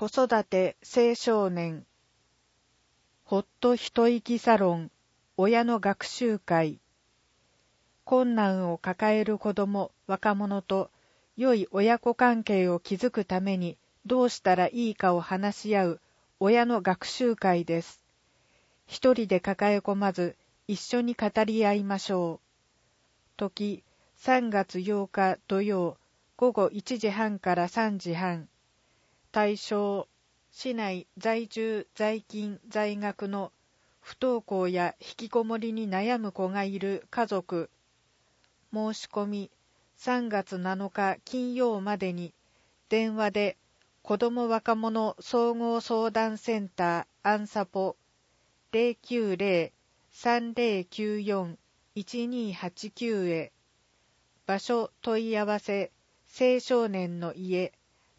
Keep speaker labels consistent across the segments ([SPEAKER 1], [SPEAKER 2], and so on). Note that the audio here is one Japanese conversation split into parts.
[SPEAKER 1] 子育て青少年ほっと一息サロン親の学習会困難を抱える子ども若者と良い親子関係を築くためにどうしたらいいかを話し合う親の学習会です。一人で抱え込まず一緒に語り合いましょう。時3月8日土曜午後1時半から3時半。対象市内在住在勤在学の不登校や引きこもりに悩む子がいる家族。申し込み3月7日金曜までに電話で子ども若者総合相談センターアンサポ 090-3094-1289 へ。場所問い合わせ青少年の家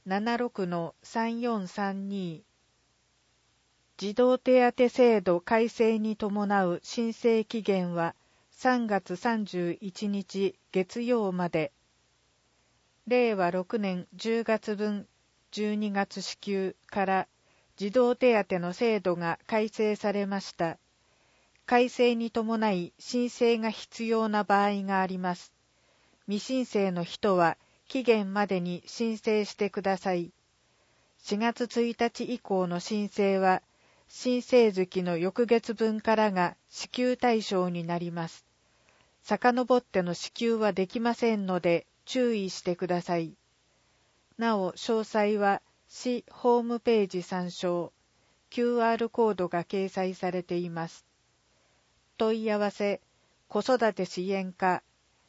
[SPEAKER 1] 76-3432。児童手当制度改正に伴う申請期限は3月31日月曜まで。令和6年10月分12月支給から児童手当の制度が改正されました。改正に伴い申請が必要な場合があります。未申請の人は期限までに申請してください。4月1日以降の申請は申請月の翌月分からが支給対象になります。遡っての支給はできませんので注意してください。なお詳細は市ホームページ参照。QR コードが掲載されています。問い合わせ子育て支援課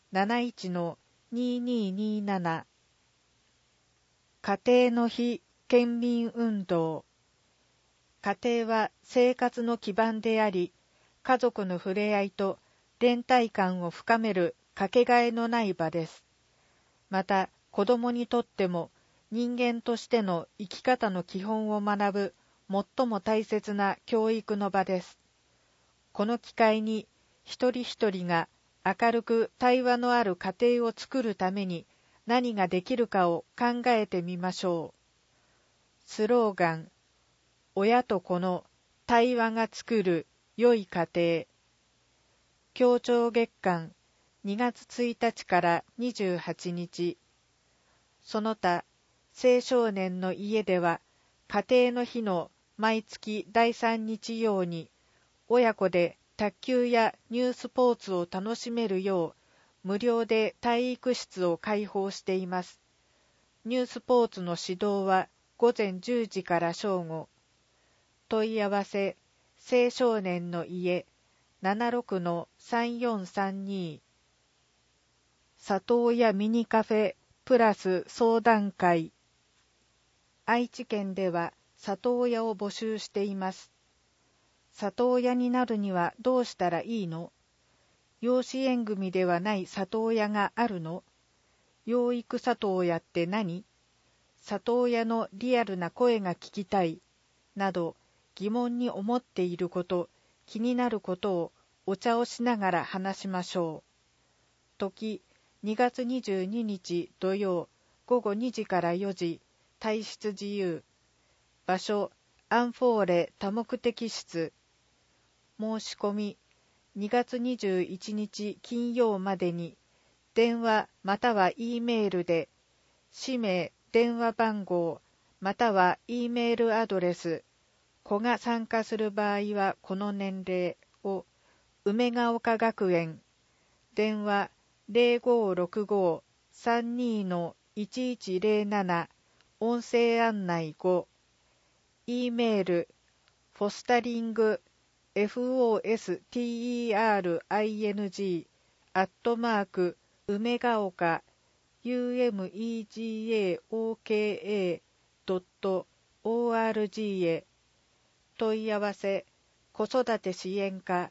[SPEAKER 1] 71-2227。家庭の日県民運動。家庭は生活の基盤であり、家族の触れ合いと連帯感を深めるかけがえのない場です。また、子供にとっても人間としての生き方の基本を学ぶ最も大切な教育の場です。この機会に一人一人が明るく対話のある家庭を作るために何ができるかを考えてみましょう。スローガン、親と子の対話が作る良い家庭。協調月間2月1日から28日。その他、青少年の家では家庭の日の毎月第3日曜に親子で卓球やニュースポーツを楽しめるよう無料で体育室を開放しています。ニュースポーツの指導は午前10時から正午。問い合わせ青少年の家 76-3432。里親ミニカフェプラス相談会。愛知県では里親を募集しています。里親になるにはどうしたらいいの？養子縁組ではない里親があるの？養育里親って何？里親のリアルな声が聞きたい。など疑問に思っていること、気になることをお茶をしながら話しましょう。時2月22日土曜午後2時から4時。退出自由。場所アンフォーレ多目的室。申し込み2月21日金曜までに電話または E メールで氏名、電話番号または E メールアドレス、子が参加する場合はこの年齢を梅ヶ丘学園電話 0565-32-1107 音声案内5 E メールフォスタリング FOSTERING アットマーク梅ヶ丘 umegaoka.org へ。問い合わせ子育て支援課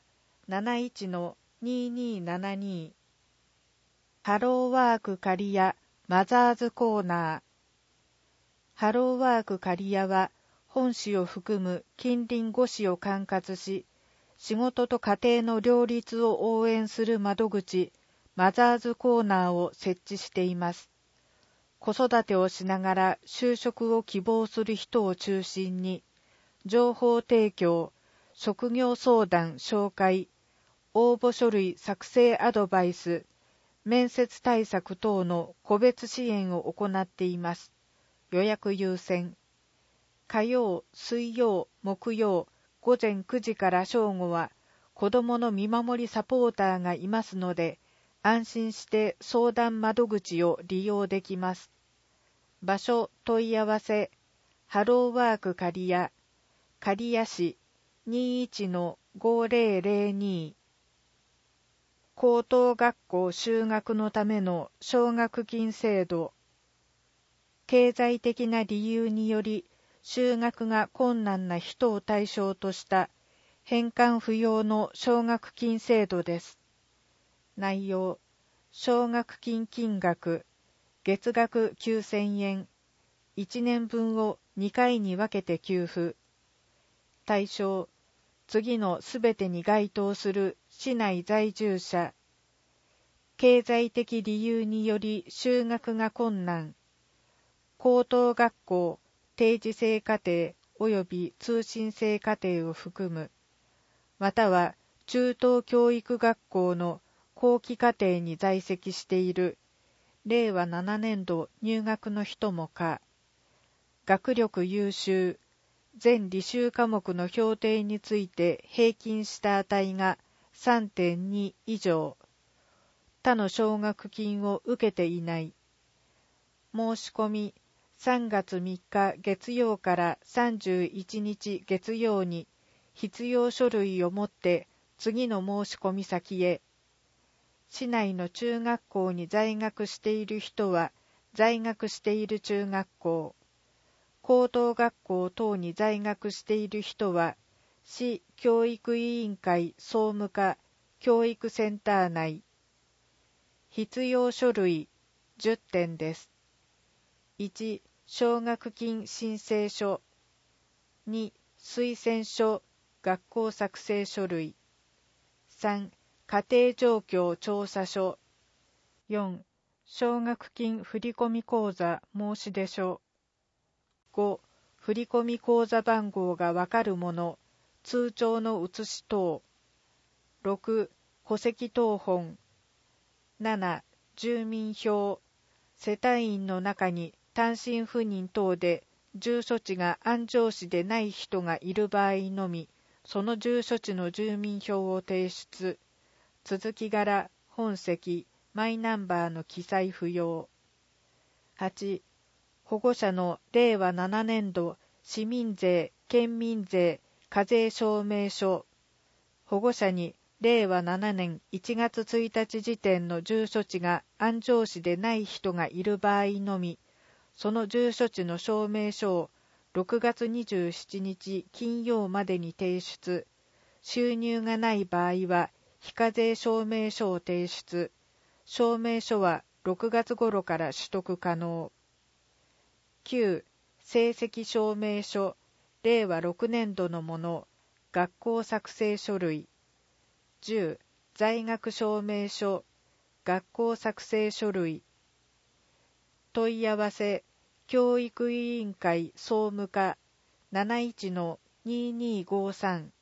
[SPEAKER 1] 71-2272。ハローワーク刈谷マザーズコーナー。ハローワーク刈谷は本市を含む近隣5市を管轄し、仕事と家庭の両立を応援する窓口マザーズコーナーを設置しています。 子育てをしながら就職を希望する人を中心に、情報提供、職業相談紹介、応募書類作成アドバイス、面接対策等の個別支援を行っています。予約優先。火曜、水曜、木曜、午前9時から正午は、子どもの見守りサポーターがいますので、安心して相談窓口を利用できます。場所問い合わせ、ハローワーク刈谷、刈谷市 21-5002。高等学校就学のための奨学金制度。経済的な理由により就学が困難な人を対象とした返還不要の奨学金制度です。内容、奨学金金額、月額9000円、1年分を2回に分けて給付。対象、次のすべてに該当する市内在住者。経済的理由により就学が困難。高等学校、定時制課程及び通信制課程を含む。または中等教育学校の後期課程に在籍している。令和7年度入学の人もか。学力優秀。全履修科目の評定について平均した値が 3.2 以上。他の奨学金を受けていない。申し込み3月3日月曜から31日月曜に必要書類を持って次の申し込み先へ。市内の中学校に在学している人は在学している中学校。高等学校等に在学している人は、市教育委員会総務課教育センター内。必要書類10点です。1、奨学金申請書。2、推薦書、学校作成書類。3、家庭状況調査書。4、奨学金振込口座申出書。5、振込口座番号がわかるもの、通帳の写し等。6、戸籍謄本。7、住民票。世帯員の中に単身赴任等で住所地が安城市でない人がいる場合のみ、その住所地の住民票を提出。続き柄、本籍、マイナンバーの記載不要。8、保護者の令和7年度市民税、県民税、課税証明書。保護者に令和7年1月1日時点の住所地が安城市でない人がいる場合のみ、その住所地の証明書を6月27日金曜までに提出。収入がない場合は非課税証明書を提出。証明書は6月頃から取得可能。9、成績証明書、令和6年度のもの、学校作成書類。10、在学証明書、学校作成書類。問い合わせ、教育委員会総務課 71-2253